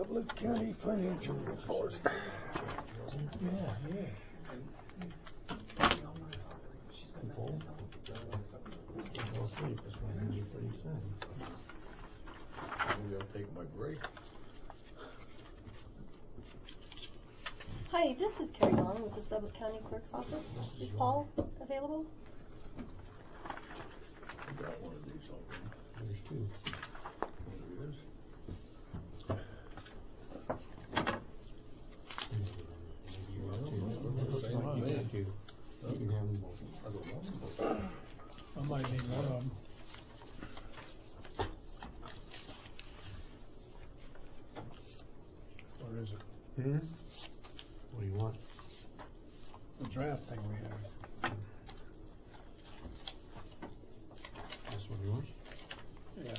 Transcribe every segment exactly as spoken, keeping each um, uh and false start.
Sublette County Financial Report. Yeah, yeah. I'll sleep. This one will be pretty soon. Maybe I'll take my break. Hi, this is Carrie Long with the Sublette County Clerk's Office. Is Paul available? I got one of these already. There's two. There it is. Same with me. You can have them both. I don't want them both. I might need one of them. What is it? Hmm? What do you want? The draft thing we have. This one yours? Yeah.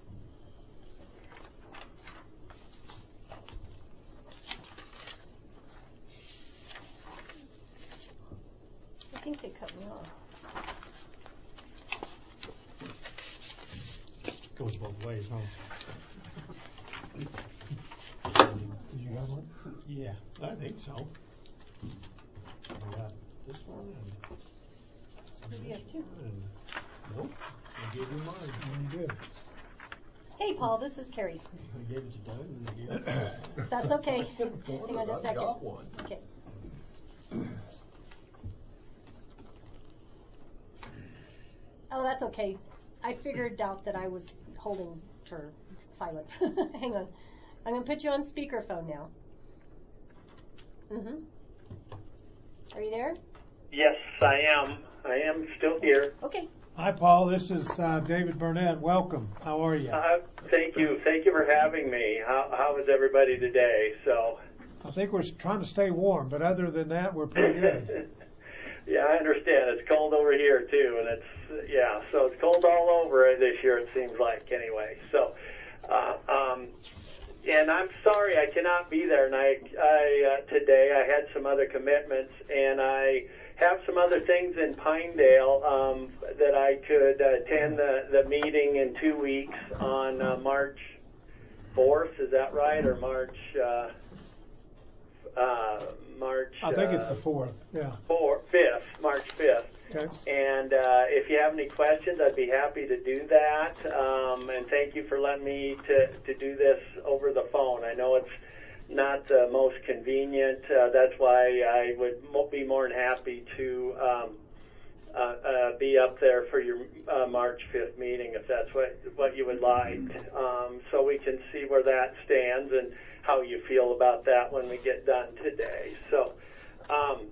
I think they cut me off. Goes both ways, huh? Did you have one? Yeah, I think so. I got this one and. Maybe you have two. and nope, I gave you mine. You did. Hey, Paul, this is Carrie. I gave it to Doug and I gave it to That's okay. One Hang on of just a I've second. got one. Okay. Oh, that's okay. I figured out that I was holding her silence. Hang on. I'm going to put you on speakerphone now. Mm-hmm. Are you there? Yes, I am. I am still here. Okay. Hi, Paul. This is uh, David Burnett. Welcome. How are you? Uh, thank you. Thank you for having me. How, how is everybody today? So. I think we're trying to stay warm, but other than that, we're pretty good. Yeah, I understand. It's cold over here too, and it's yeah. So it's cold all over this year. It seems like anyway. So, uh, um, and I'm sorry I cannot be there. And I, I uh, today I had some other commitments, and I have some other things in Pinedale um, that I could uh, attend the, the meeting in two weeks on uh, March fourth. Is that right, or March? Uh, uh, March. I think uh, it's the fourth. Yeah. Four, fifth, March fifth. Okay. And uh, if you have any questions, I'd be happy to do that. Um, and thank you for letting me to, to do this over the phone. I know it's not the most convenient. Uh, that's why I would mo- be more than happy to um, uh, uh, be up there for your uh, March fifth meeting if that's what, what you would like. Um, so we can see where that stands and how you feel about that when we get done today. So um,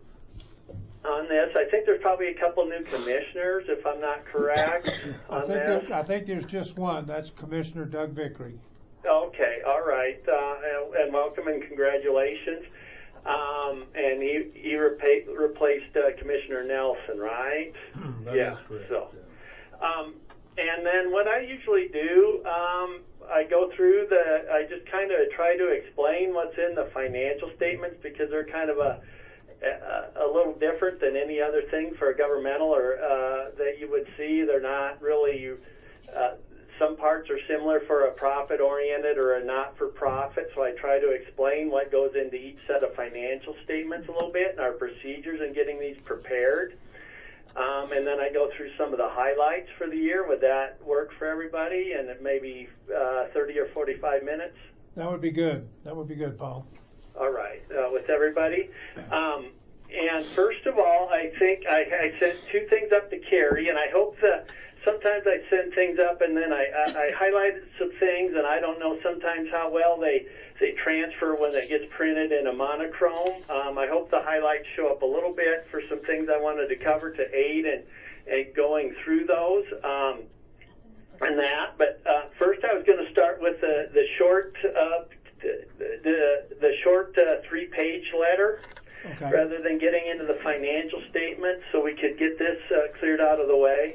on this, I think there's probably a couple new commissioners, if I'm not correct, I on think this. there, I think there's just one. That's Commissioner Doug Vickery. Okay, all right, uh, and, and welcome and congratulations. Um, and he, he repa- replaced uh, Commissioner Nelson, right? That yeah. is correct. So, yeah. um, and then what I usually do, um, I go through the, I just kind of try to explain what's in the financial statements because they're kind of a, a, a little different than any other thing for a governmental or uh, that you would see. They're not really, uh, some parts are similar for a profit-oriented or a not-for-profit, so I try to explain what goes into each set of financial statements a little bit and our procedures in getting these prepared. Um, and then I go through some of the highlights for the year. Would that work for everybody? And it maybe uh, thirty or forty-five minutes? That would be good. That would be good, Paul. All right, uh, with everybody. Um, and first of all, I think I, I sent two things up to Carrie, and I hope that sometimes I send things up and then I, I, I highlighted some things, and I don't know sometimes how well they, they transfer when it gets printed in a monochrome. Um, I hope the highlights show up a little bit for some things I wanted to cover to aid and, and going through those. Um, and that, but uh, first I was going to start with the, the short uh, the, the, the short uh, three-page letter. Okay. Rather than getting into the financial statement, so we could get this uh, cleared out of the way.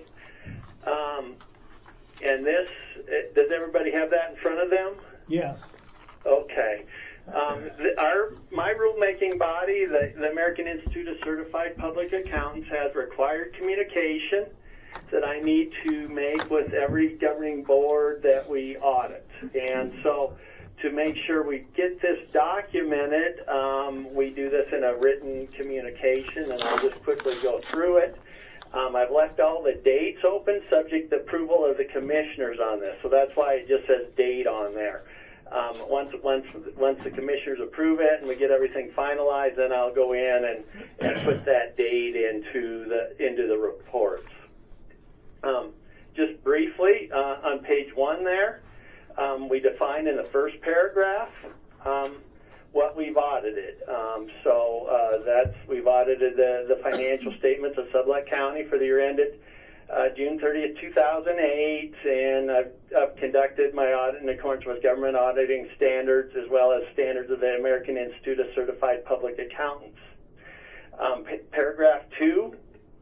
Um, and this, it, does everybody have that in front of them? Yes. Okay. Um, the, our my rulemaking body, the, the American Institute of Certified Public Accountants, has required communication that I need to make with every governing board that we audit. And so to make sure we get this documented, um, we do this in a written communication, and I'll just quickly go through it. Um, I've left all the dates open, subject to approval of the commissioners on this, so that's why it just says date on there. Um, once once once the commissioners approve it and we get everything finalized, then I'll go in and, and put that date into the into the reports. Um, just briefly, uh, on page one there, um, we define in the first paragraph um, what we've audited. Um, so uh, that's we've audited the, the financial statements of Sublette County for the year ended uh, June thirtieth, two thousand eight, and I've, I've conducted my audit in accordance with government auditing standards as well as standards of the American Institute of Certified Public Accountants. Um, p- paragraph two.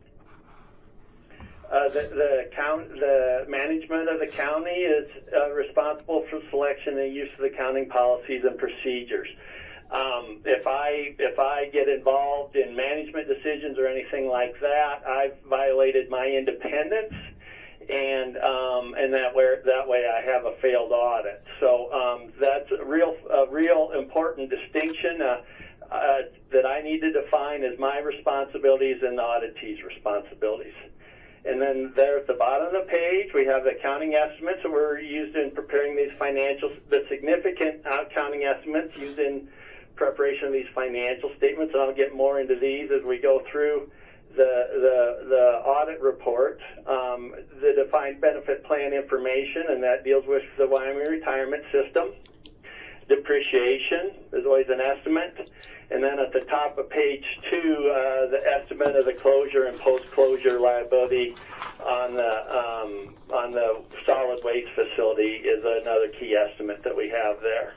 Uh, the, the, count, the management of the county is uh, responsible for selection and use of the accounting policies and procedures. Um, if I if I get involved in management decisions or anything like that, I've violated my independence, and um, and that way that way I have a failed audit. So um, that's a real a real important distinction uh, uh, that I need to define as my responsibilities and the auditee's responsibilities. And then there at the bottom of the page, we have the accounting estimates that were used in preparing these financials, the significant accounting estimates used in preparation of these financial statements. And I'll get more into these as we go through the the, the audit report. Um, the defined benefit plan information, and that deals with the Wyoming retirement system. Depreciation is always an estimate. And then at the top of page two, uh, the estimate of the closure and post-closure liability on the um, on the solid waste facility is another key estimate that we have there.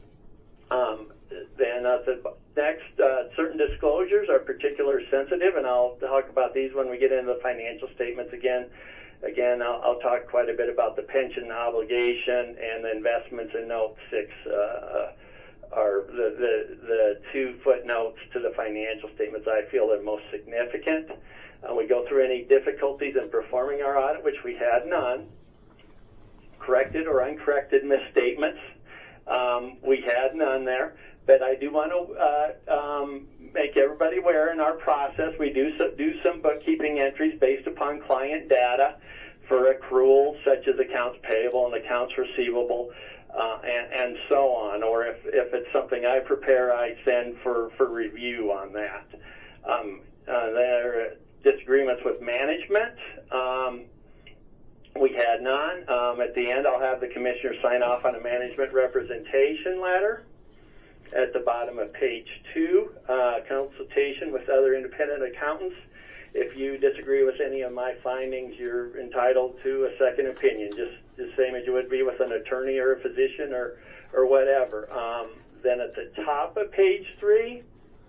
Um, then at the next, uh, certain disclosures are particularly sensitive, and I'll talk about these when we get into the financial statements again. Again, I'll, I'll talk quite a bit about the pension obligation and the investments in note six. Uh, are the, the, the two footnotes to the financial statements I feel are most significant. Uh, we go through any difficulties in performing our audit, which we had none. Corrected or uncorrected misstatements, um, we had none there. But I do want to uh, um, make everybody aware in our process, we do, so, do some bookkeeping entries based upon client data for accruals such as accounts payable and accounts receivable. Uh, and, and so on, or if, if it's something I prepare, I send for, for review on that. Um, uh, there are disagreements with management. Um, we had none. Um, at the end, I'll have the commissioner sign off on a management representation letter. At the bottom of page two, uh, consultation with other independent accountants. If you disagree with any of my findings, you're entitled to a second opinion, just the same as you would be with an attorney or a physician or, or whatever. Um, then at the top of page three,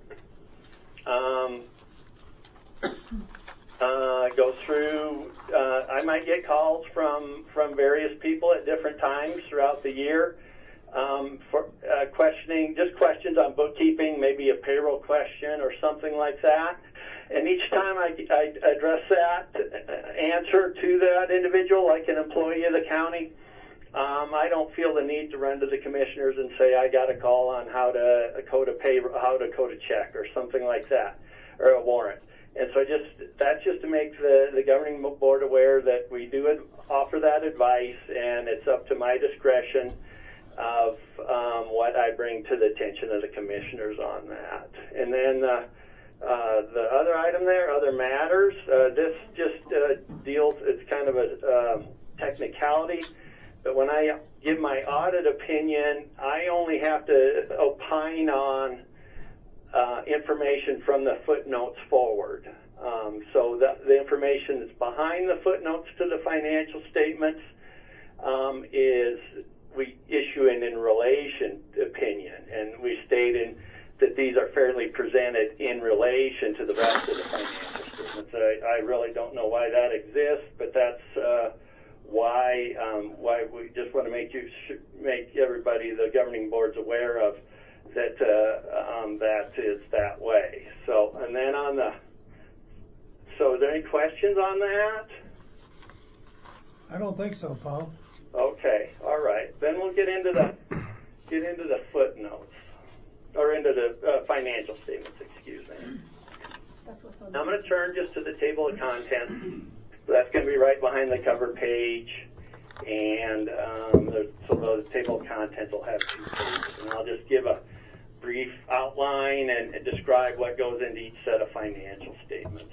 um, uh, go through, uh, I might get calls from, from various people at different times throughout the year um, for uh, questioning, just questions on bookkeeping, maybe a payroll question or something like that. And each time I, I address that answer to that individual, like an employee of the county, um, I don't feel the need to run to the commissioners and say I got a call on how to code a pay, how to code a check or something like that, or a warrant. And so just that's just to make the, the governing board aware that we do offer that advice, and it's up to my discretion of um, what I bring to the attention of the commissioners on that. And then. Uh, Uh, the other item there, other matters, uh, this just uh, deals, it's kind of a uh, technicality, but when I give my audit opinion, I only have to opine on uh, information from the footnotes forward. Um, so the, the information that's behind the footnotes to the financial statements um, is we issue an in relation opinion, and we state in that these are fairly presented in relation to the rest of the financial statements. I, I really don't know why that exists, but that's uh, why um, why we just want to make you make everybody, the governing boards, aware of that. Uh, um, that is that way. So, and then on the so, are there any questions on that? I don't think so, Paul. Okay, all right. Then we'll get into the get into the footnotes, or into the uh, financial statements, excuse me. That's what's on Now I'm going to turn just to the table of contents. So that's going to be right behind the cover page. And um, the, so the table of contents will have two pages. And I'll just give a brief outline and, and describe what goes into each set of financial statements.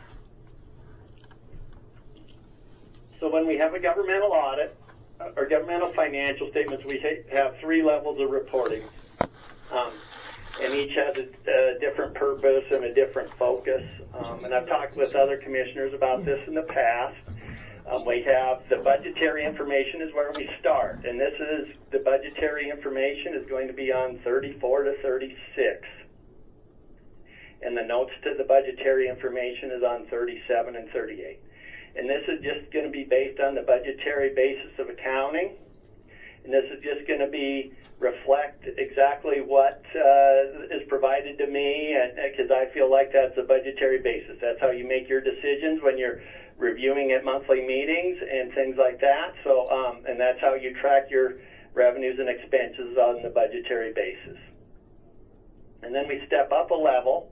So when we have a governmental audit, uh, or governmental financial statements, we ha- have three levels of reporting. Um, and each has a, a different purpose and a different focus. Um, and I've talked with other commissioners about this in the past. Um, we have the budgetary information is where we start, and this is the budgetary information is going to be on thirty-four to thirty-six, and the notes to the budgetary information is on thirty-seven and thirty-eight. And this is just going to be based on the budgetary basis of accounting, and this is just going to be reflect exactly what uh, is provided to me, because I feel like that's a budgetary basis. That's how you make your decisions when you're reviewing at monthly meetings and things like that. So, um, and that's how you track your revenues and expenses on the budgetary basis. And then we step up a level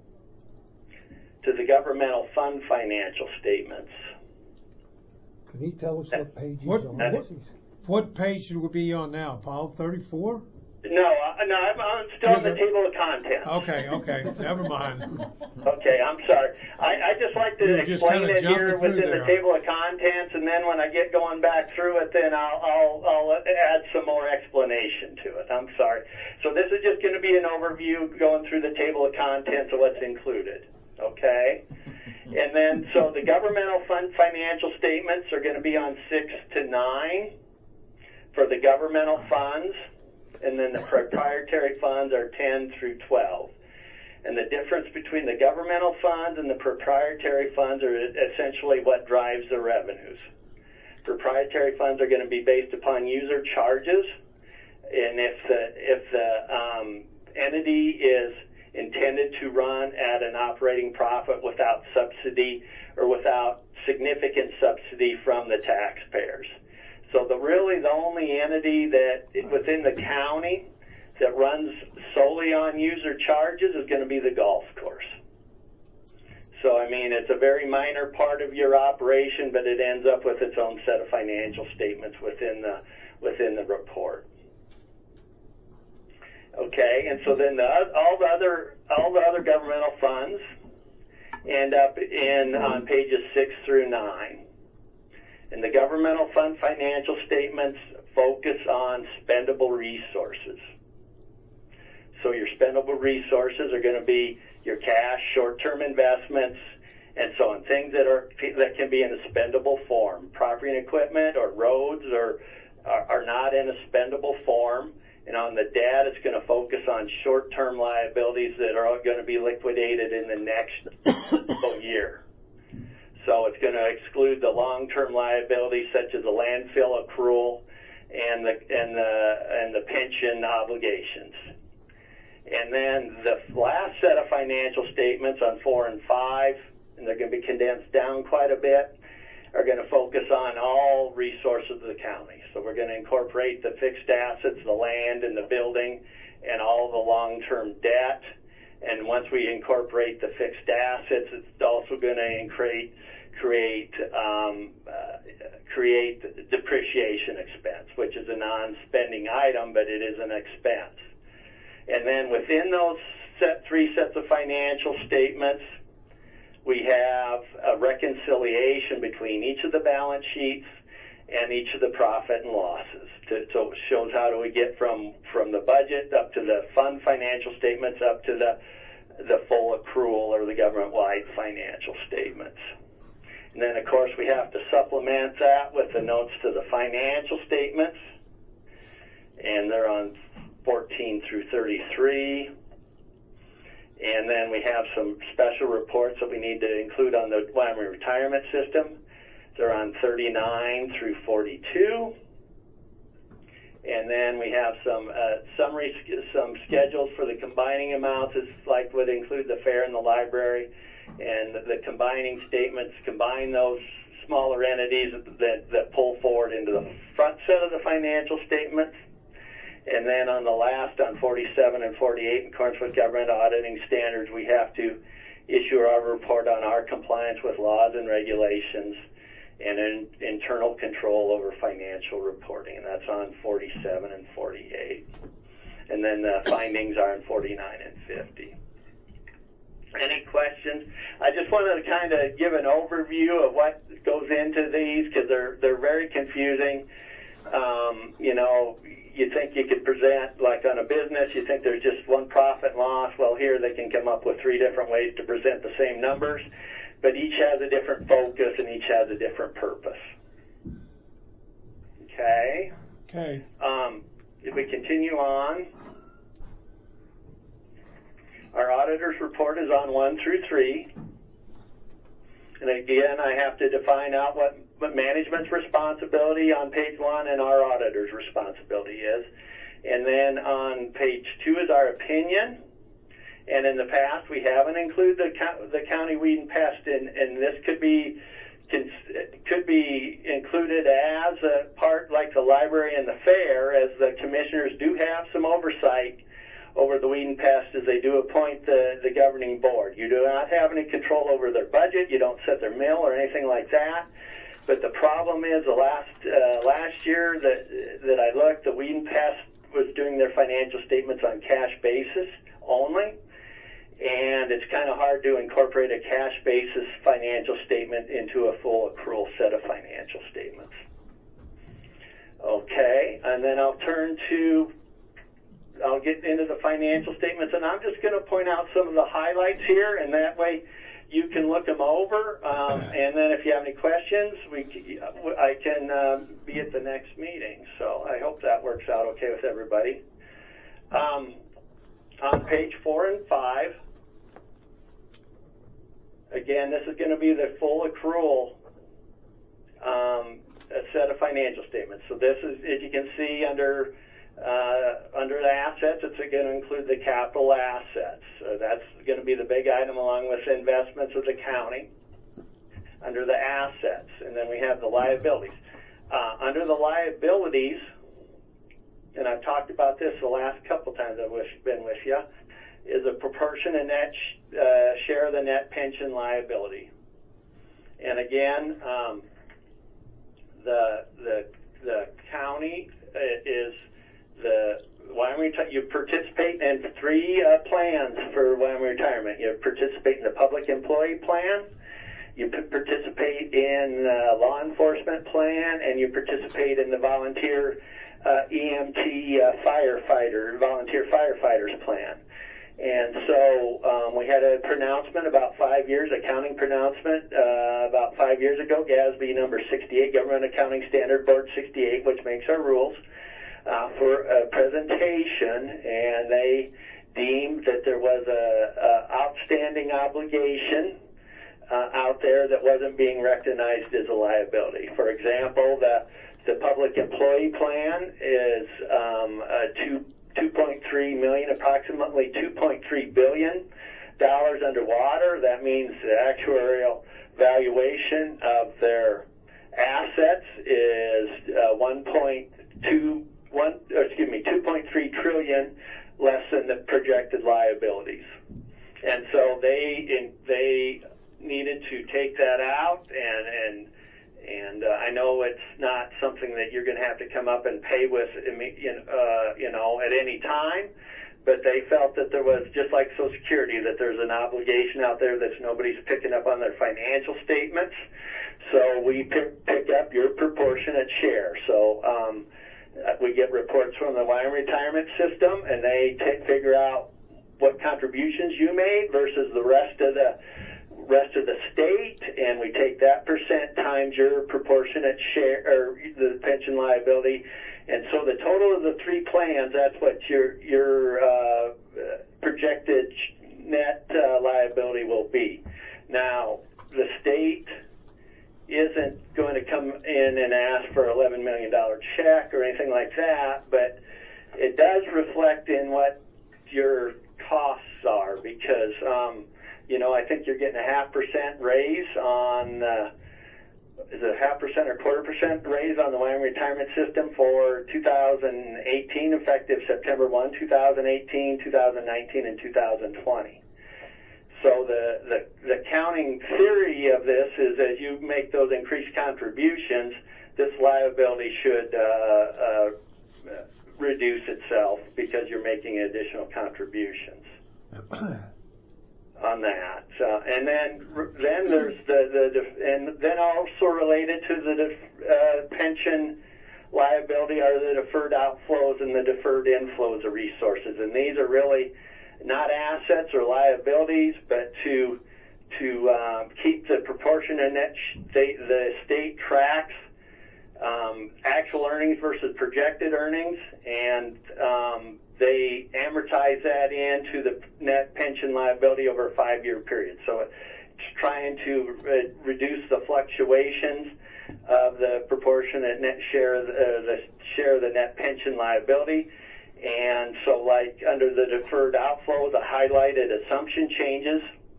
to the governmental fund financial statements. Can you tell us what page he's What- on? what- What page should we be on now, Paul? thirty-four? No, uh, no, I'm, I'm still in the table of contents. Okay, okay, never mind. Okay, I'm sorry. I, I just like to You were just explain kinda it here jumping through within there. the table of contents, and then when I get going back through it, then I'll, I'll, I'll add some more explanation to it. I'm sorry. So this is just going to be an overview going through the table of contents of what's included. Okay? And then, so the governmental fund financial statements are going to be on six to nine for the governmental funds. And then the proprietary funds are ten through twelve. And the difference between the governmental funds and the proprietary funds are essentially what drives the revenues. Proprietary funds are going to be based upon user charges, and if the if the um, entity is intended to run at an operating profit without subsidy or without significant subsidy from the taxpayers. So the really the only entity that within the county that runs solely on user charges is going to be the golf course. So I mean, it's a very minor part of your operation, but it ends up with its own set of financial statements within the within the report. Okay, and so then the, all the other all the other governmental funds end up in on pages six through nine. And the governmental fund financial statements focus on spendable resources. So your spendable resources are going to be your cash, short-term investments, and so on. Things that are that can be in a spendable form. Property and equipment or roads are are, are not in a spendable form. And on the debt, it's going to focus on short-term liabilities that are going to be liquidated in the next fiscal year. So it's going to exclude the long-term liabilities such as the landfill accrual and the and the and the pension obligations. And then the last set of financial statements on four and five, and they're going to be condensed down quite a bit, are going to focus on all resources of the county. So we're going to incorporate the fixed assets, the land and the building, and all the long-term debt. And once we incorporate the fixed assets, it's also going to create create um, uh, create depreciation expense, which is a non-spending item, but it is an expense. And then within those set, three sets of financial statements, we have a reconciliation between each of the balance sheets and each of the profit and losses. To, so it shows how do we get from, from the budget up to the fund financial statements up to the, the full accrual or the government-wide financial statements. And then, of course, we have to supplement that with the notes to the financial statements, and they're on fourteen through thirty-three. And then we have some special reports that we need to include on the Wyoming retirement system. They're on thirty-nine through forty-two. And then we have some uh, summary, some schedules for the combining amounts, is like would include the fair and the library. And the, the combining statements combine those smaller entities that, that pull forward into the front set of the financial statements. And then on the last, on forty-seven and forty-eight, in accordance with government auditing standards, we have to issue our report on our compliance with laws and regulations and in, internal control over financial reporting. And that's on forty-seven and forty-eight. And then the findings are in forty-nine and fifty. Any questions? I just wanted to kind of give an overview of what goes into these because they're they're very confusing. Um, you know, you think you could present, like on a business, you think there's just one profit and loss. Well, here they can come up with three different ways to present the same numbers, but each has a different focus and each has a different purpose. Okay? Okay. Um, if we continue on, our auditor's report is on one through three. And again, I have to define out what, what management's responsibility on page one and our auditor's responsibility is. And then on page two is our opinion. And in the past, we haven't included the, the county weed and pest, and, and this could be could be included as a part like the library and the fair, as the commissioners do have some oversight over the weed and pest as they do appoint the, the governing board. You do not have any control over their budget. You don't set their mill or anything like that. But the problem is the last uh, last year that that I looked, the weed and pest was doing their financial statements on cash basis only. And it's kind of hard to incorporate a cash basis financial statement into a full accrual set of financial statements. Okay, and then I'll turn to I'll get into the financial statements, and I'm just going to point out some of the highlights here, and that way you can look them over. Um, and then if you have any questions, we I can um, be at the next meeting. So I hope that works out okay with everybody. Um, on page four and five, again, this is going to be the full accrual um, a set of financial statements. So this is, as you can see, under Uh, under the assets, it's going to include the capital assets. So that's going to be the big item along with investments of the county under the assets. And then we have the liabilities. Uh, under the liabilities, and I've talked about this the last couple times I've been with you, is a proportionate net sh- uh, share of the net pension liability. And again, um, the, the, the county is the Wyoming, you participate in three uh, plans for Wyoming Retirement. You participate in the public employee plan, you p- participate in uh, law enforcement plan, and you participate in the volunteer uh, E M T uh, firefighter, volunteer firefighters plan. And so um, we had a pronouncement about five years, accounting pronouncement uh, about five years ago, G A S B number sixty-eight, Government Accounting Standard Board sixty-eight, which makes our rules. Uh, for a presentation, and they deemed that there was a, a outstanding obligation uh, out there that wasn't being recognized as a liability. For example, the the public employee plan is um, a two two point three million, approximately two point three billion dollars underwater. That means the actuarial valuation of their assets is uh, one point two. One, excuse me, two point three trillion less than the projected liabilities, and so they in, they needed to take that out, and and and uh, I know it's not something that you're going to have to come up and pay with, uh, you know, at any time, but they felt that there was, just like Social Security, that there's an obligation out there that nobody's picking up on their financial statements, so we pick pick up your proportionate share. So. Um, We get reports from the Wyoming Retirement System, and they t- figure out what contributions you made versus the rest of the rest of the state, and we take that percent times your proportionate share or the pension liability, and so the total of the three plans, that's what your your uh, projected net uh, liability will be. Now, the state isn't going to come in and ask for an eleven million dollars check or anything like that, but it does reflect in what your costs are because, um, you know, I think you're getting a half percent raise on uh, is it a half percent or quarter percent raise on the Wyoming retirement system for two thousand eighteen, effective September first, two thousand eighteen, two thousand nineteen, and two thousand twenty. So the, the, the accounting theory of this is as you make those increased contributions, this liability should uh, uh, reduce itself because you're making additional contributions on that. Uh, and then then there's the, the and then also related to the uh, pension liability are the deferred outflows and the deferred inflows of resources. And these are really not assets or liabilities, but to to um, keep the proportionate net state, the state tracks um, actual earnings versus projected earnings, and um, they amortize that into the net pension liability over a five-year period. So it's trying to re- reduce the fluctuations of the proportionate net share, of the, uh, the share of the net pension liability. And so, like under the deferred outflows, I highlighted assumption changes.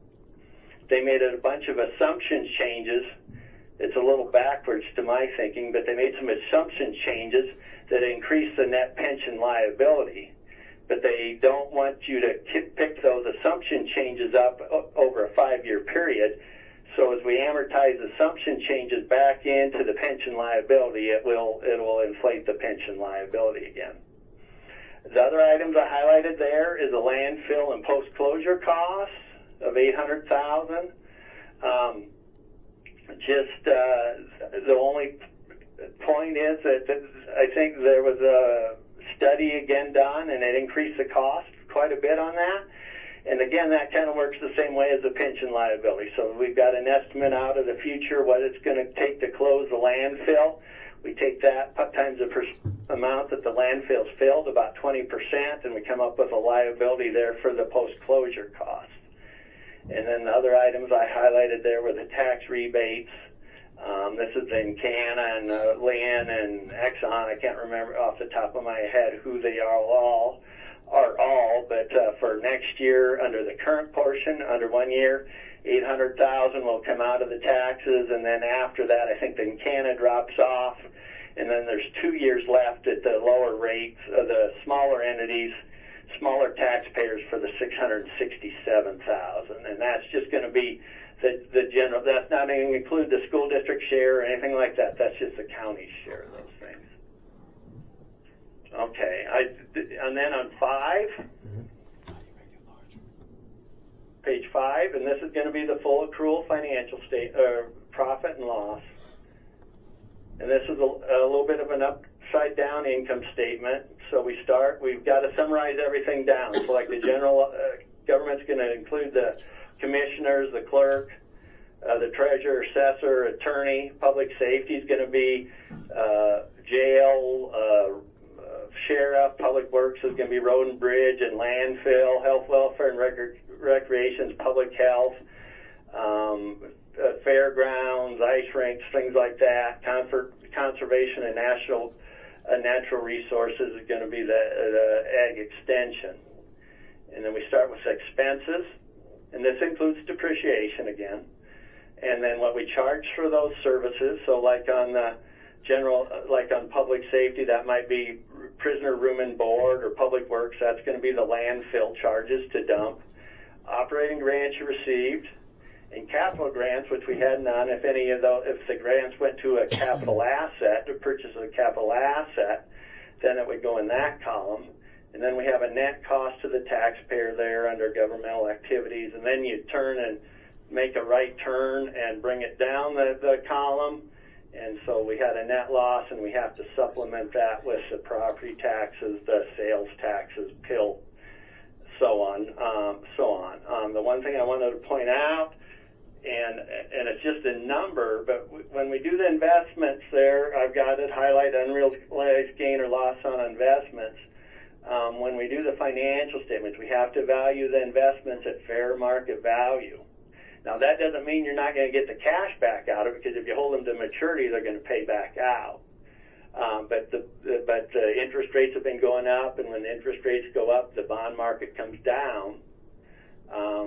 They made a bunch of assumption changes. It's a little backwards to my thinking, but they made some assumption changes that increase the net pension liability. But they don't want you to pick those assumption changes up over a five-year period. So as we amortize assumption changes back into the pension liability, it will it will inflate the pension liability again. The other items I highlighted there is a landfill and post-closure costs of eight hundred thousand dollars. Um, just uh, the only point is that I think there was a study again done, and it increased the cost quite a bit on that. And again, that kind of works the same way as the pension liability. So we've got an estimate out of the future what it's going to take to close the landfill. We take that times the per- amount that the landfill's filled, about twenty percent, and we come up with a liability there for the post-closure cost. And then the other items I highlighted there were the tax rebates. Um, this is in Canna and uh, Lynn and Exxon. I can't remember off the top of my head who they are all, are all, but uh, for next year, under the current portion, under one year, eight hundred thousand dollars will come out of the taxes, and then after that, I think the Canna drops off, and then there's two years left at the lower rates of the smaller entities, smaller taxpayers for the six hundred sixty-seven thousand dollars, and that's just going to be the, the general. That's not going to include the school district share or anything like that. That's just the county's share of those things. Okay, I, and then on five, page five, and this is going to be the full accrual financial state, uh, profit and loss. And this is a, a little bit of an upside down income statement. So we start, we've got to summarize everything down. So like the general uh, government's going to include the commissioners, the clerk, uh, the treasurer, assessor, attorney. Public safety is going to be uh, jail, uh, sheriff. Public works is going to be road and bridge and landfill. Health, welfare, and rec- recreation is public health. Um, uh, fairgrounds, ice rinks, things like that. Conser- conservation and national uh, natural resources is going to be the, the ag extension. And then we start with expenses, and this includes depreciation again. And then what we charge for those services, so like on the general, like on public safety, that might be prisoner room and board, or public works, that's going to be the landfill charges to dump. Operating grants you received, and capital grants, which we had none. If any of those, if the grants went to a capital asset, to purchase a capital asset, then it would go in that column. And then we have a net cost to the taxpayer there under governmental activities. And then you turn and make a right turn and bring it down the, the column. And so we had a net loss, and we have to supplement that with the property taxes, the sales taxes, pill, so on, um, so on. Um, the one thing I wanted to point out, and and it's just a number, but w- when we do the investments there, I've got it highlighted, unrealized gain or loss on investments. Um, when we do the financial statements, we have to value the investments at fair market value. Now, that doesn't mean you're not going to get the cash back out of it, because if you hold them to maturity, they're going to pay back out. Um, but the, the but the interest rates have been going up, and when the interest rates go up, the bond market comes down um, because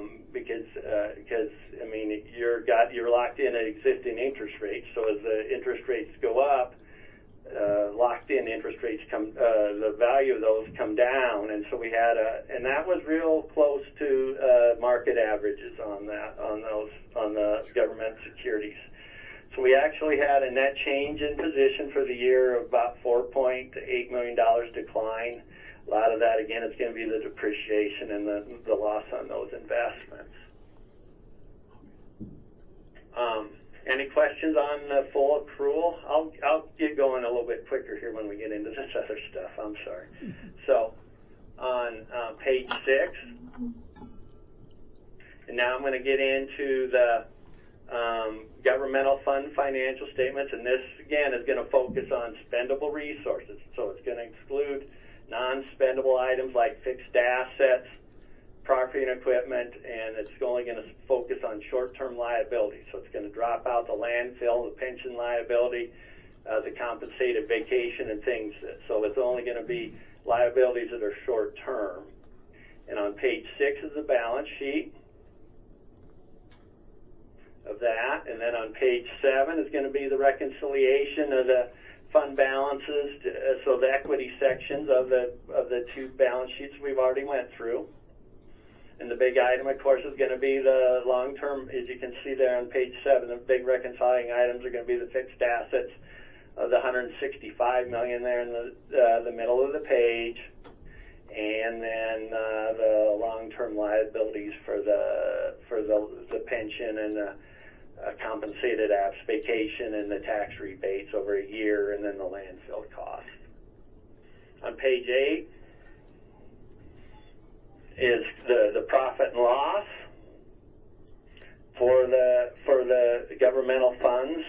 because uh, because I mean you're got you're locked in at existing interest rates. So as the interest rates go up, uh, locked in interest rates come uh, the value of those come down, and so we had a and that was real close to uh, market averages on that on those on the government securities. So we actually had a net change in position for the year of about four point eight million dollars decline. A lot of that, again, is going to be the depreciation and the, the loss on those investments. Um, any questions on the full accrual? I'll, I'll get going a little bit quicker here when we get into this other stuff. I'm sorry. So on uh, page six, and now I'm going to get into the um, governmental fund financial statements, and this, again, is going to focus on spendable resources. So it's going to exclude non-spendable items like fixed assets, property and equipment, and it's only going to focus on short-term liabilities. So it's going to drop out the landfill, the pension liability, uh, the compensated vacation and things. So it's only going to be liabilities that are short-term. And on page six is the balance sheet of that. And then on page seven is going to be the reconciliation of the fund balances, to, uh, so the equity sections of the of the two balance sheets we've already went through. And the big item, of course, is going to be the long-term, as you can see there on page seven, the big reconciling items are going to be the fixed assets of the one hundred sixty-five million dollars there in the uh, the middle of the page, and then uh, the long-term liabilities for the for the the pension and the Uh, compensated apps, vacation, and the tax rebates over a year, and then the landfill cost. On page eight is the, the profit and loss for the for the governmental funds.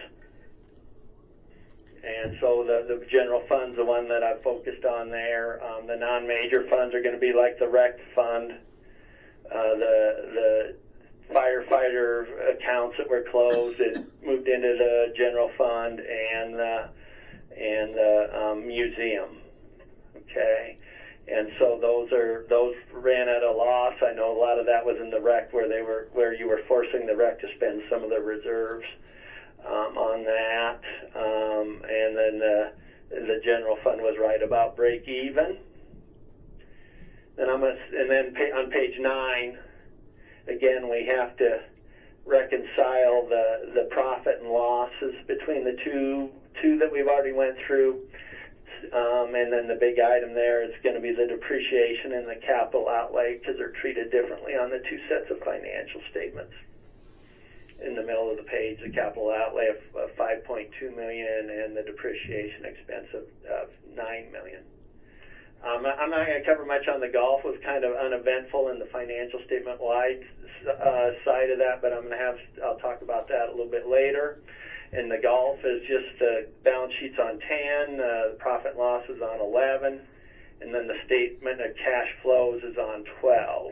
And so the, the general fund's the one that I've focused on there. Um, the non-major funds are going to be like the rec fund, uh, the the firefighter accounts that were closed and moved into the general fund, and the and the um, museum. Okay, and so those are those ran at a loss. I know a lot of that was in the rec, where they were where you were forcing the rec to spend some of the reserves um, on that, um, and then the the general fund was right about break even. And I'm gonna, and then pa- on page nine. Again, we have to reconcile the, the profit and losses between the two two that we've already went through, um, and then the big item there is going to be the depreciation and the capital outlay, because they're treated differently on the two sets of financial statements. In the middle of the page, the capital outlay of, of five point two million dollars and the depreciation expense of, of nine million dollars. Um, I'm not going to cover much on the golf. It was kind of uneventful in the financial statement wide uh, side of that, but I'm going to have, I'll talk about that a little bit later. And the golf is just the uh, balance sheets on ten, uh, the profit and loss is on eleven, and then the statement of cash flows is on twelve.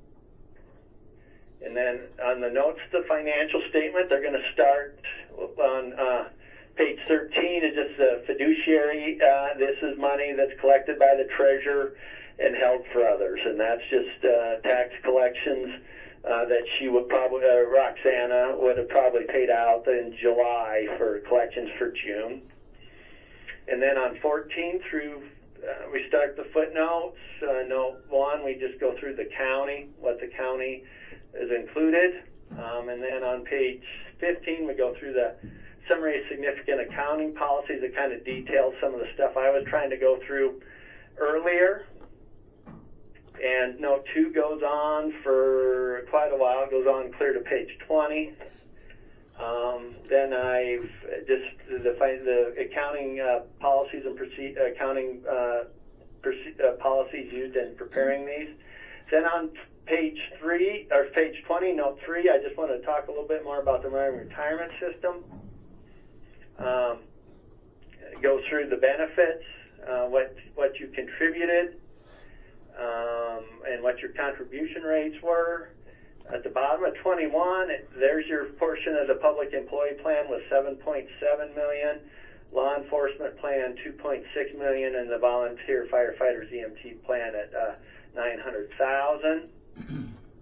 And then on the notes to the financial statement, they're going to start on uh, page thirteen is just the fiduciary. Uh, this is money that's collected by the treasurer and held for others, and that's just uh, tax collections uh, that she would probably, uh, Roxana would have probably paid out in July for collections for June. And then on fourteen through, uh, we start the footnotes. Uh, note one, we just go through the county, what the county is included, um, and then on page fifteen, we go through the summary of significant accounting policies that kind of details some of the stuff I was trying to go through earlier. And note two goes on for quite a while. It goes on clear to page twenty. Um, then I've just the the accounting uh, policies and proce- accounting uh, proce- uh, policies used in preparing these. Then on page three or page twenty, note three, I just want to talk a little bit more about the Marine retirement system. Um, go through the benefits, uh, what what you contributed, um, and what your contribution rates were. At the bottom of twenty-one, there's your portion of the public employee plan with seven point seven million dollars, law enforcement plan two point six million dollars, and the volunteer firefighters E M T plan at uh, nine hundred thousand dollars.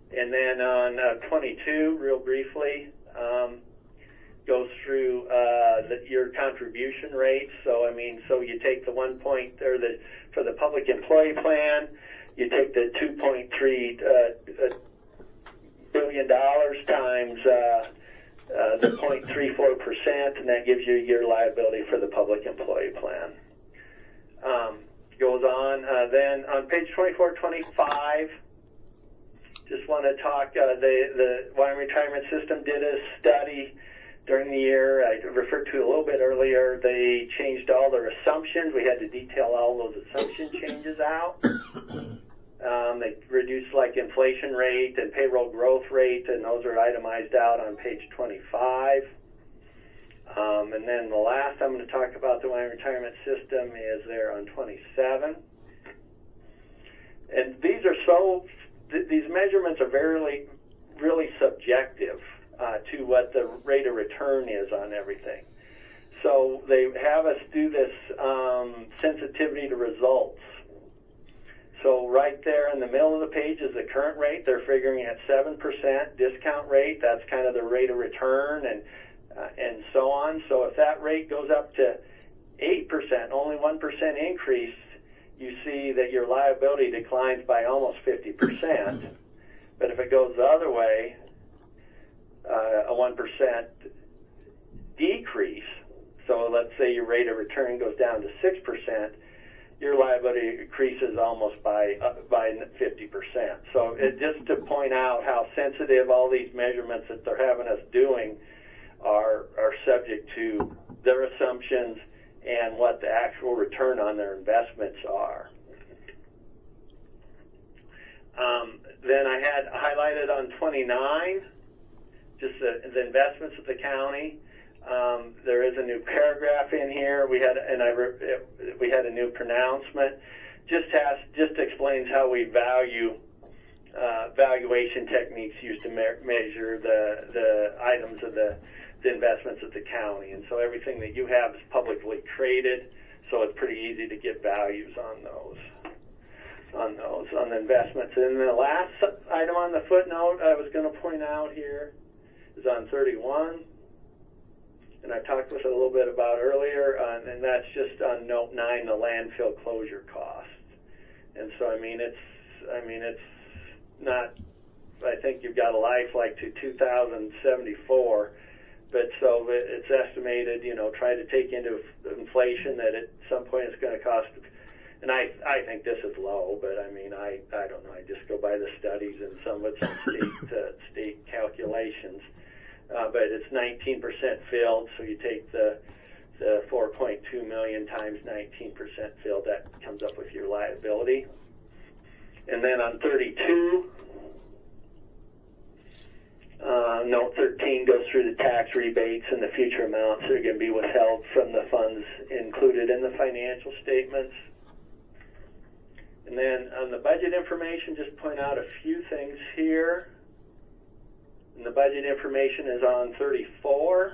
And then on uh, twenty-two, real briefly, um, goes through uh, the, your contribution rates. So I mean, so you take the one point or the for the public employee plan, you take the two point three uh, uh, billion dollars times uh, uh, the zero point three four percent, and that gives you your liability for the public employee plan. Um, goes on uh, then on page twenty-four, twenty-five. Just want to talk. Uh, the the Wyoming Retirement System did a study during the year. I referred to it a little bit earlier. They changed all their assumptions. We had to detail all those assumption changes out. Um, they reduced like inflation rate and payroll growth rate, and those are itemized out on page twenty-five. Um, and then the last I'm going to talk about the Wyoming Retirement System is there on twenty-seven. And these are so, th- these measurements are very, really subjective uh, to what the rate of return is on everything. So they have us do this um, sensitivity to results. So right there in the middle of the page is the current rate. They're figuring at seven percent discount rate. That's kind of the rate of return and uh, and so on. So if that rate goes up to eight percent, only one percent increase, you see that your liability declines by almost fifty percent. But if it goes the other way, uh, a one percent decrease, so let's say your rate of return goes down to six percent, your liability increases almost by uh, by fifty percent. So it, just to point out how sensitive all these measurements that they're having us doing are are subject to their assumptions and what the actual return on their investments are. Um, then I had highlighted on twenty-nine just the, the investments of the county. Um, there is a new paragraph in here. We had and I re, we had a new pronouncement. Just has just explains how we value uh, valuation techniques used to me- measure the the items of the the investments of the county. And so everything that you have is publicly traded, so it's pretty easy to get values on those, on those, on the investments. And the last item on the footnote I was going to point out here is on thirty-one, and I talked with it a little bit about earlier, uh, and that's just on note nine, the landfill closure costs. And so, I mean, it's, I mean, it's not, I think you've got a life like to two thousand seventy-four, but so it's estimated, you know, try to take into inflation that at some point it's going to cost, and I I think this is low, but I mean, I, I don't know, I just go by the studies and some of it's state, uh, state calculations, uh, but it's nineteen percent filled, so you take the the four point two million times nineteen percent filled, that comes up with your liability. And then on thirty-two, Uh, note thirteen goes through the tax rebates and the future amounts that are going to be withheld from the funds included in the financial statements. And then on the budget information, just point out a few things here. And the budget information is on thirty-four.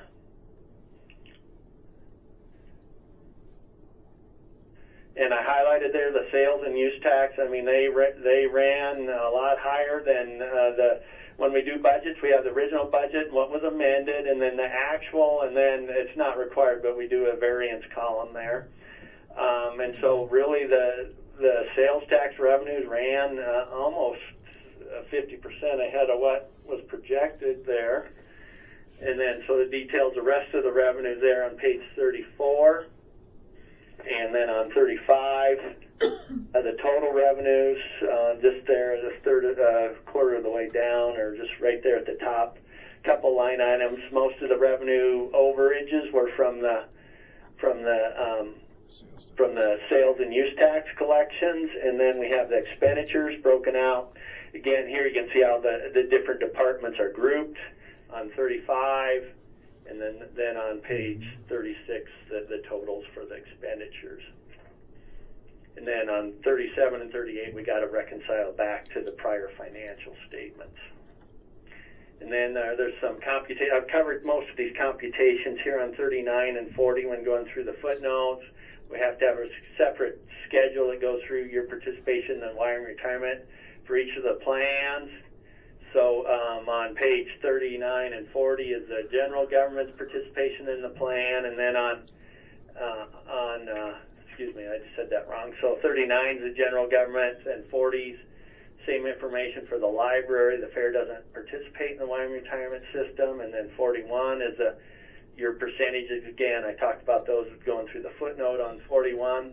And I highlighted there the sales and use tax. I mean, they they ran a lot higher than uh, the. When we do budgets, we have the original budget, what was amended, and then the actual, and then it's not required, but we do a variance column there. Um, and so really the the sales tax revenues ran uh, almost fifty percent ahead of what was projected there. And then so the details, the rest of the revenues there on page thirty-four. And then on thirty-five, uh, the total revenues, uh, just there, the third uh, quarter of the way down, or just right there at the top, couple line items. Most of the revenue overages were from the from the um, from the sales and use tax collections, and then we have the expenditures broken out. Again, here you can see how the the different departments are grouped on thirty-five. And then, then on page thirty-six, the, the totals for the expenditures. And then on thirty-seven and thirty-eight, we got to reconcile back to the prior financial statements. And then uh, there's some computation. I've covered most of these computations here on thirty-nine and forty when going through the footnotes. We have to have a separate schedule that goes through your participation in Wyoming Retirement for each of the plans. so um, on page thirty-nine and forty is the general government's participation in the plan, and then on uh, on uh, excuse me, I just said that wrong. So thirty-nine is the general government, and forty's same information for the library. The fair doesn't participate in the Wyoming retirement system, and then forty-one is a your percentages. Again, I talked about those going through the footnote on forty-one,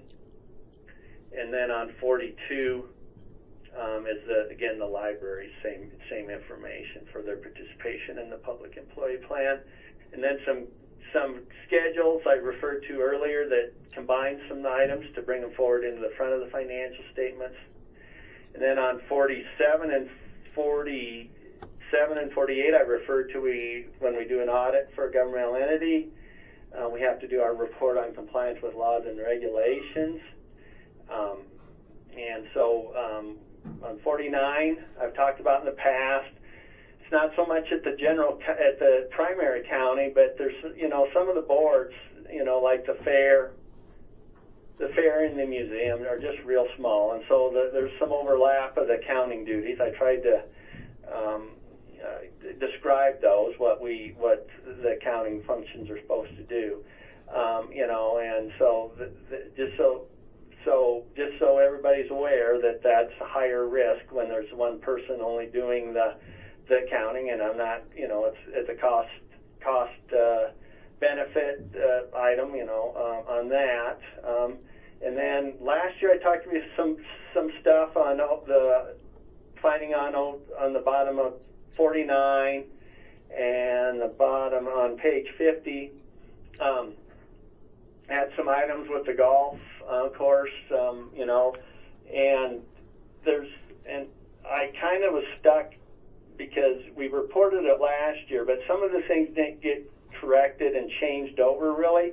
and then on forty-two. Um, is the again the library same same information for their participation in the public employee plan, and then some some schedules I referred to earlier that combine some items to bring them forward into the front of the financial statements, and then on forty-seven and forty-seven and forty-eight I referred to we when we do an audit for a governmental entity, uh, we have to do our report on compliance with laws and regulations, um, and so. Um, On forty-nine, I've talked about in the past. It's not so much at the general, at the primary county, but there's, you know, some of the boards, you know, like the fair, the fair and the museum are just real small, and so the, there's some overlap of the accounting duties. I tried to um, uh, describe those, what we, what the accounting functions are supposed to do, um, you know, and so the, the, just so. So just so everybody's aware that that's a higher risk when there's one person only doing the the accounting, and I'm not, you know, it's it's a cost cost uh, benefit uh, item, you know, um, on that. Um, and then last year I talked to you some some stuff on the finding on on the bottom of forty-nine and the bottom on page fifty. Um, had some items with the golf uh, course, um, you know, and there's, and I kind of was stuck because we reported it last year, but some of the things didn't get corrected and changed over really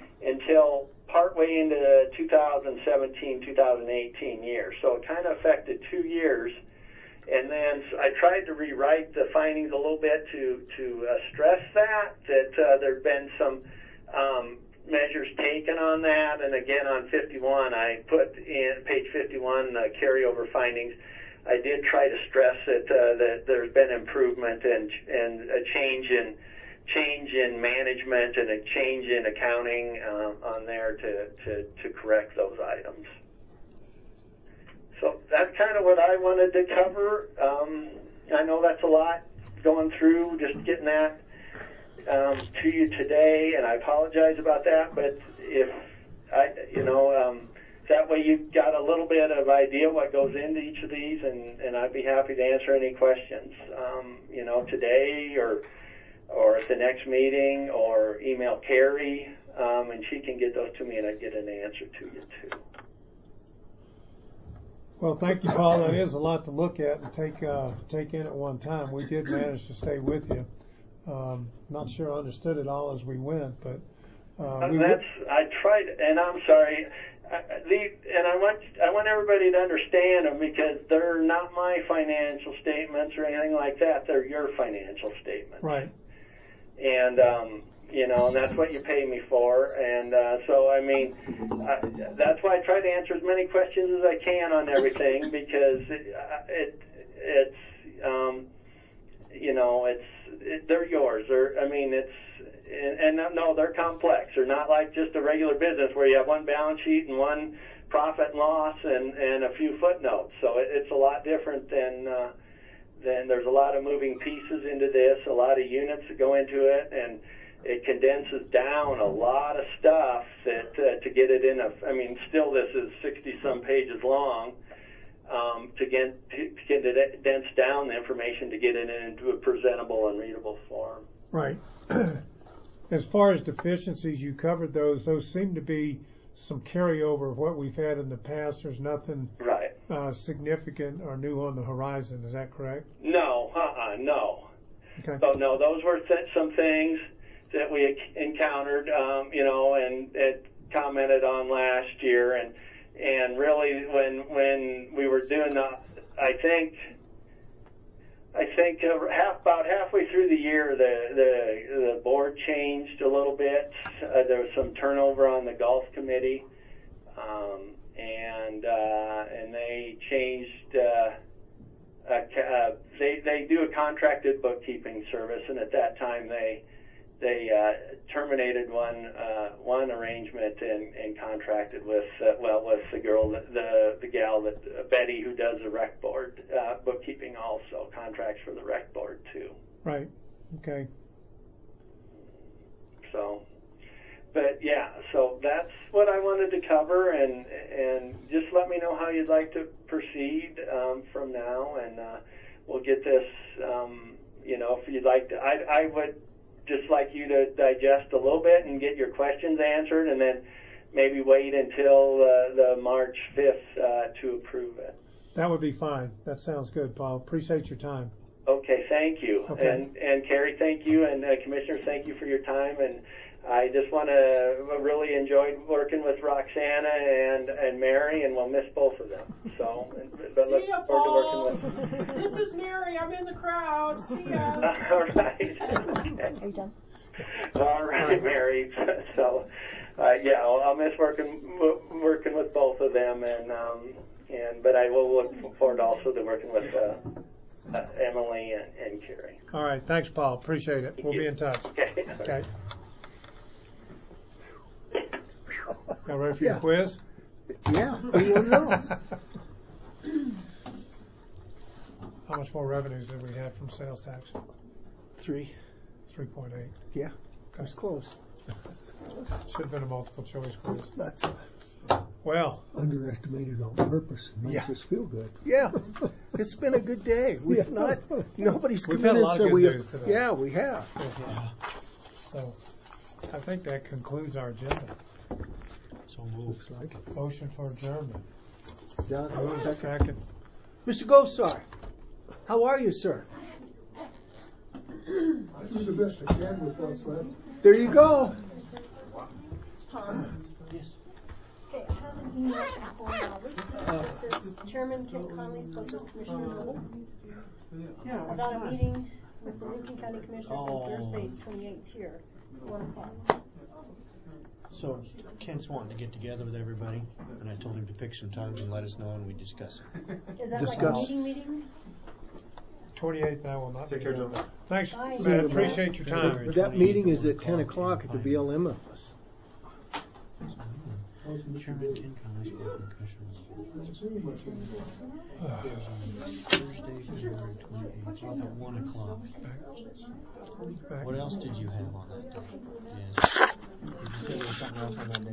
until partway into two thousand seventeen, two thousand eighteen year. So it kind of affected two years. And then I tried to rewrite the findings a little bit to, to uh, stress that, that uh, there had been some um, measures taken on that, and again on fifty-one, I put in page fifty-one the carryover findings. I did try to stress that uh, that there's been improvement and and a change in change in management and a change in accounting uh, on there to, to to correct those items. So that's kind of what I wanted to cover. Um, I know that's a lot going through, just getting that Um, to you today, and I apologize about that, but if I, you know, um, that way you got a little bit of idea what goes into each of these, and, and I'd be happy to answer any questions, um, you know, today or or at the next meeting, or email Carrie, um, and she can get those to me, and I get an answer to you too. Well, thank you, Paul. That is a lot to look at and take uh, take in at one time. We did manage to stay with you. Um, not sure I understood it all as we went, but uh, we that's I tried, and I'm sorry. I, the, and I want I want everybody to understand them because they're not my financial statements or anything like that. They're your financial statements, right? And um, you know, and that's what you pay me for. And uh, so, I mean, I, that's why I try to answer as many questions as I can on everything because it, it it's um, you know it's. It, they're yours. They're, I mean, it's, and, and no, they're complex. They're not like just a regular business where you have one balance sheet and one profit and loss and, and a few footnotes. So it, it's a lot different than, uh, than there's a lot of moving pieces into this, a lot of units that go into it, and it condenses down a lot of stuff that, uh, to get it in a, I mean, still this is sixty some pages long. Um, to get to get it dense down the information to get it into a presentable and readable form. Right. As far as deficiencies, you covered those. Those seem to be some carryover of what we've had in the past. There's nothing right. uh, significant or new on the horizon. Is that correct? No. Uh-uh. No. Okay. So no, those were th- some things that we encountered, um, you know, and it commented on last year, and. And really, when when we were doing the, I think, I think uh, half about halfway through the year, the the the board changed a little bit. Uh, there was some turnover on the golf committee, um, and uh, and they changed uh, a, ca- uh, they they do a contracted bookkeeping service, and at that time they they uh, terminated one uh, one arrangement and, and contracted with uh, well with the girl that, the the gal that uh, Betty, who does the rec board uh, bookkeeping, also contracts for the rec board too. Right. Okay. So, but yeah, so that's what I wanted to cover, and and just let me know how you'd like to proceed um, from now, and uh, we'll get this. Um, you know, if you'd like to, I I would just like you to digest a little bit and get your questions answered, and then maybe wait until uh, the March fifth uh, to approve it. That would be fine. That sounds good, Paul. Appreciate your time. Okay, thank you. Okay. And and Carrie, thank you, and uh, Commissioners, thank you for your time. And I just want to really enjoyed working with Roxana and and Mary, and we'll miss both of them. So, but See look ya, forward to Paul. working with. This is Mary. I'm in the crowd. See ya. All right. Are you done? All right, Mary. So, uh, yeah, I'll, I'll miss working w- working with both of them, and um, and but I will look forward also to working with uh, uh, Emily and, and Carrie. All right. Thanks, Paul. Appreciate it. We'll be in touch. Okay. Okay. Y'all ready for your Yeah. quiz? Yeah, we will know. How much more revenues did we have from sales tax? Three. three point eight. Yeah, that's close. Should have been a multiple choice quiz. That's Well, underestimated on purpose. Makes Yeah. us feel good. Yeah, it's been a good day. We've Yeah. not, nobody's We've come had in a and lot of said good we. news today. Yeah, we have. so I think that concludes our agenda. So moved. Looks like it. Motion for adjournment. John, Move second. second. Mister Gosar, how are you, sir? I do the best I can with what's left. There you go. Okay, I have an email from Robert. It says Chairman Kim Conley spoke with Commissioner Noble Yeah. about a meeting with the Lincoln County Commissioners Oh. on Thursday, twenty-eighth here, one o'clock. So Kent's wanting to get together with everybody, and I told him to pick some times and let us know, and we discuss it. Is that like a Discuss. meeting meeting? twenty-eighth, I will not. Take be care, here. Joe. Thanks, Bye. man. Appreciate your time. February But that meeting is at twenty-eighth, ten one o'clock at the B L M office. Chairman Ken Conley spoke with Commissioners. Thursday, February twenty-eighth, at one o'clock. Back. What else did you have on that day? Yes. Did you say there was something else on that day?